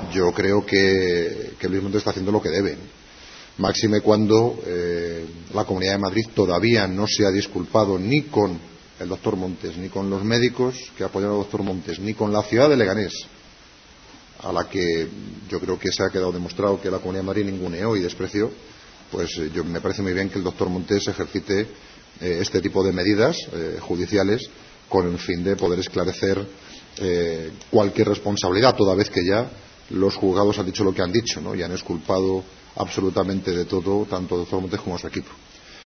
yo creo que Luis Montes está haciendo lo que debe. Máxime cuando la Comunidad de Madrid todavía no se ha disculpado ni con el doctor Montes, ni con los médicos que apoyan al doctor Montes, ni con la ciudad de Leganés, a la que yo creo que se ha quedado demostrado que la Comunidad de Madrid ninguneó y despreció. Pues me parece muy bien que el doctor Montes ejercite este tipo de medidas judiciales con el fin de poder esclarecer cualquier responsabilidad, toda vez que ya los juzgados han dicho lo que han dicho, ¿no? Y han exculpado absolutamente de todo tanto el doctor Montes como su equipo.